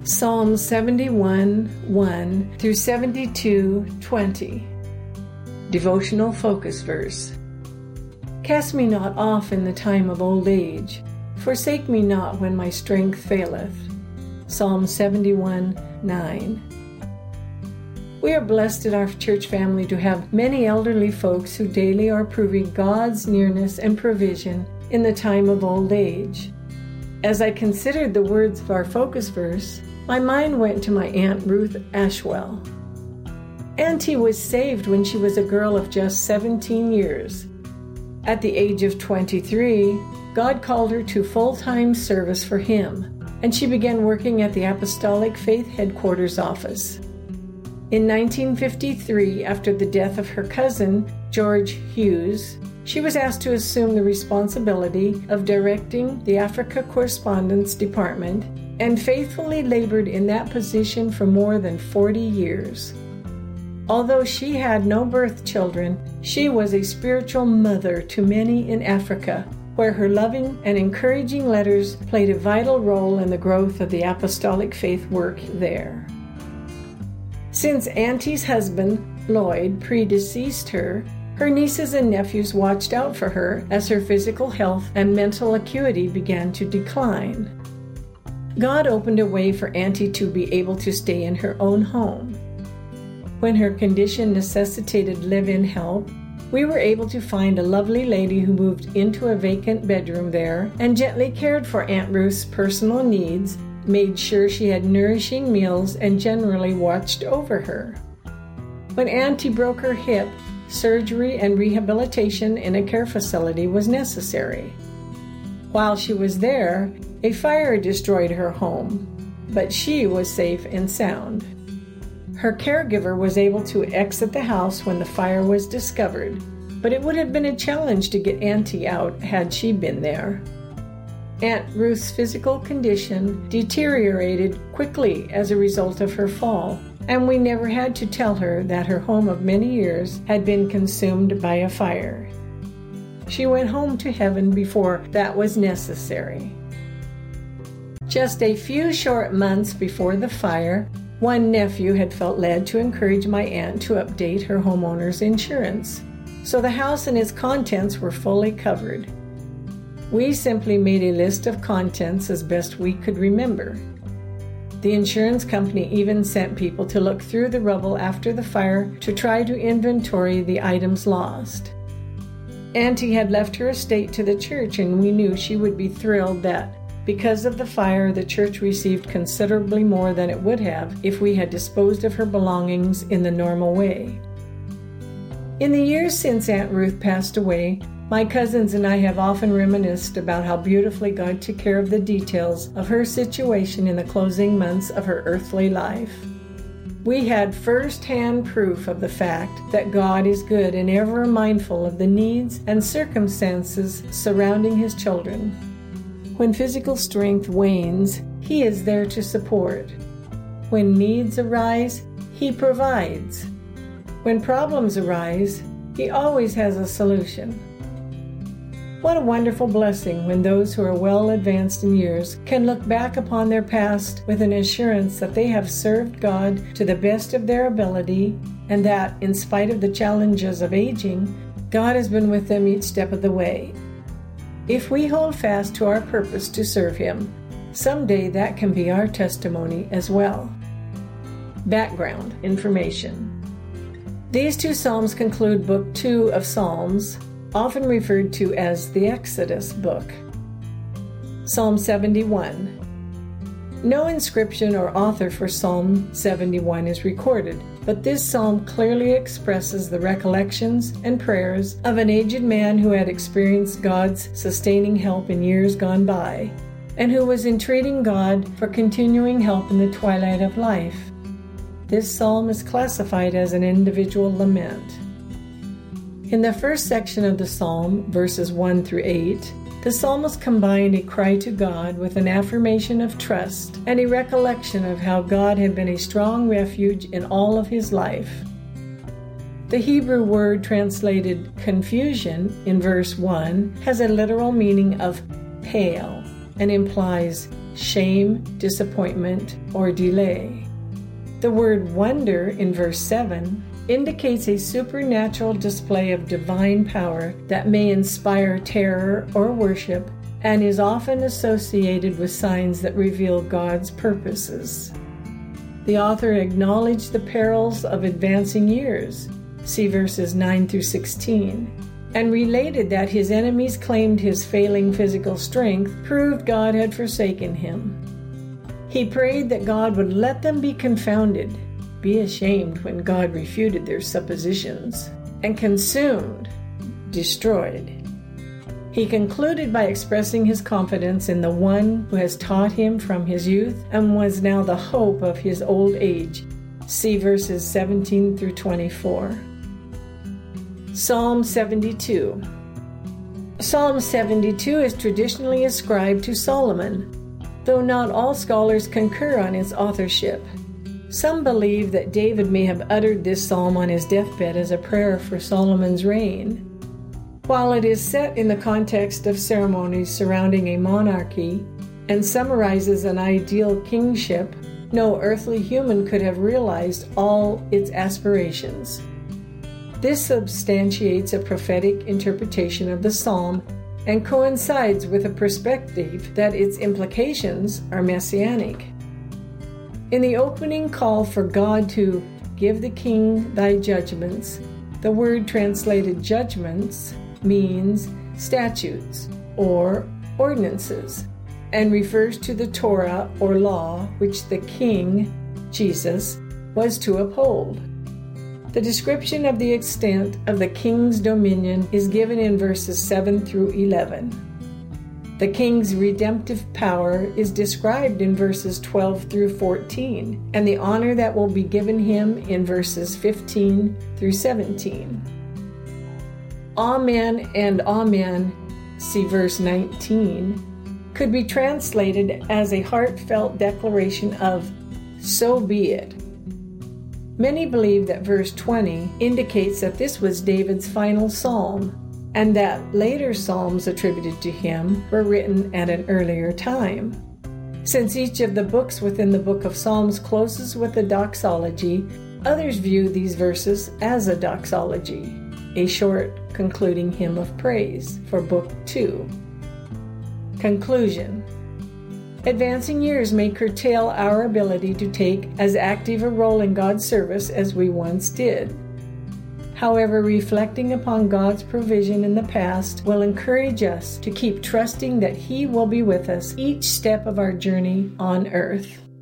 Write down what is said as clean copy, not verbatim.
Psalm 71:1 through 72:20. Devotional focus verse. Cast me not off in the time of old age. Forsake me not when my strength faileth. Psalm 71:9. We are blessed in our church family to have many elderly folks who daily are proving God's nearness and provision in the time of old age. As I considered the words of our focus verse, my mind went to my Aunt Ruth Ashwell. Auntie was saved when she was a girl of just 17 years. At the age of 23, God called her to full-time service for Him, and she began working at the Apostolic Faith Headquarters office. In 1953, after the death of her cousin, George Hughes, she was asked to assume the responsibility of directing the Africa Correspondence Department and faithfully labored in that position for more than 40 years. Although she had no birth children, she was a spiritual mother to many in Africa, where her loving and encouraging letters played a vital role in the growth of the apostolic faith work there. Since Auntie's husband, Lloyd, predeceased her, her nieces and nephews watched out for her as her physical health and mental acuity began to decline. God opened a way for Auntie to be able to stay in her own home. When her condition necessitated live-in help, we were able to find a lovely lady who moved into a vacant bedroom there and gently cared for Aunt Ruth's personal needs, made sure she had nourishing meals, and generally watched over her. When Auntie broke her hip, surgery and rehabilitation in a care facility was necessary. While she was there, a fire destroyed her home, but she was safe and sound. Her caregiver was able to exit the house when the fire was discovered, but it would have been a challenge to get Auntie out had she been there. Aunt Ruth's physical condition deteriorated quickly as a result of her fall, and we never had to tell her that her home of many years had been consumed by a fire. She went home to heaven before that was necessary. Just a few short months before the fire, one nephew had felt led to encourage my aunt to update her homeowner's insurance, so the house and its contents were fully covered. We simply made a list of contents as best we could remember. The insurance company even sent people to look through the rubble after the fire to try to inventory the items lost. Auntie had left her estate to the church, and we knew she would be thrilled that, because of the fire, the church received considerably more than it would have if we had disposed of her belongings in the normal way. In the years since Aunt Ruth passed away, my cousins and I have often reminisced about how beautifully God took care of the details of her situation in the closing months of her earthly life. We had first-hand proof of the fact that God is good and ever mindful of the needs and circumstances surrounding His children. When physical strength wanes, He is there to support. When needs arise, He provides. When problems arise, He always has a solution. What a wonderful blessing when those who are well advanced in years can look back upon their past with an assurance that they have served God to the best of their ability, and that, in spite of the challenges of aging, God has been with them each step of the way. If we hold fast to our purpose to serve Him, someday that can be our testimony as well. Background information. These two Psalms conclude Book 2 of Psalms, often referred to as the Exodus book. Psalm 71. No inscription or author for Psalm 71 is recorded, but this psalm clearly expresses the recollections and prayers of an aged man who had experienced God's sustaining help in years gone by, and who was entreating God for continuing help in the twilight of life. This psalm is classified as an individual lament. In the first section of the psalm, verses 1 through 8, the psalmist combined a cry to God with an affirmation of trust and a recollection of how God had been a strong refuge in all of his life. The Hebrew word translated confusion in verse 1 has a literal meaning of pale and implies shame, disappointment, or delay. The word wonder in verse 7 indicates a supernatural display of divine power that may inspire terror or worship and is often associated with signs that reveal God's purposes. The author acknowledged the perils of advancing years, see verses 9 through 16, and related that his enemies claimed his failing physical strength proved God had forsaken him. He prayed that God would let them be confounded, be ashamed when God refuted their suppositions, and consumed, destroyed. He concluded by expressing his confidence in the one who has taught him from his youth and was now the hope of his old age. See verses 17 through 24. Psalm 72. Psalm 72 is traditionally ascribed to Solomon, though not all scholars concur on its authorship. Some believe that David may have uttered this psalm on his deathbed as a prayer for Solomon's reign. While it is set in the context of ceremonies surrounding a monarchy and summarizes an ideal kingship, no earthly human could have realized all its aspirations. This substantiates a prophetic interpretation of the psalm and coincides with a perspective that its implications are messianic. In the opening call for God to give the king thy judgments, the word translated judgments means statutes or ordinances and refers to the Torah or law which the king, Jesus, was to uphold. The description of the extent of the king's dominion is given in verses 7 through 11. The king's redemptive power is described in verses 12 through 14, and the honor that will be given him in verses 15 through 17. Amen and Amen, see verse 19, could be translated as a heartfelt declaration of, so be it. Many believe that verse 20 indicates that this was David's final psalm, and that later psalms attributed to him were written at an earlier time. Since each of the books within the book of Psalms closes with a doxology, others view these verses as a doxology, a short concluding hymn of praise for Book 2. Conclusion. Advancing years may curtail our ability to take as active a role in God's service as we once did. However, reflecting upon God's provision in the past will encourage us to keep trusting that He will be with us each step of our journey on earth.